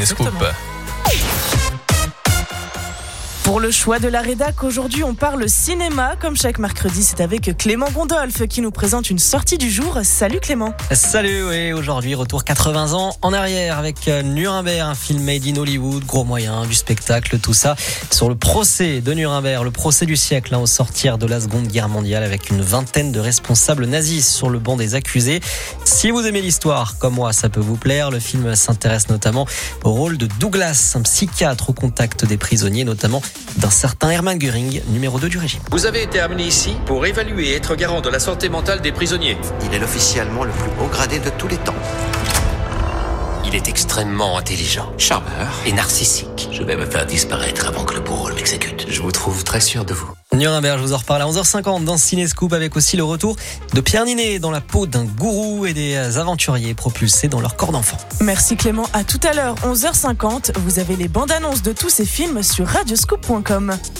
Scoop. Pour le choix de la rédac, aujourd'hui on parle cinéma. Comme chaque mercredi, c'est avec Clément Gondolf qui nous présente une sortie du jour. Salut Clément. Salut, oui, aujourd'hui retour 80 ans en arrière avec Nuremberg, un film made in Hollywood, gros moyens, du spectacle, tout ça sur le procès de Nuremberg, le procès du siècle au sortir de la Seconde Guerre mondiale avec une vingtaine de responsables nazis sur le banc des accusés. Si vous aimez l'histoire, comme moi, ça peut vous plaire. Le film s'intéresse notamment au rôle de Douglas, un psychiatre au contact des prisonniers, notamment d'un certain Hermann Göring, numéro 2 du régime. Vous avez été amené ici pour évaluer et être garant de la santé mentale des prisonniers. Il est l'officier allemand le plus haut gradé de tous les temps. Il est extrêmement intelligent, charmeur et narcissique. Je vais me faire disparaître avant que le bourreau m'exécute. Je vous trouve très sûr de vous. Nuremberg, je vous en reparle à 11h50 dans Ciné Scoop avec aussi le retour de Pierre Ninet dans la peau d'un gourou et des aventuriers propulsés dans leur corps d'enfant. Merci Clément, à tout à l'heure, 11h50. Vous avez les bandes annonces de tous ces films sur radioscoop.com.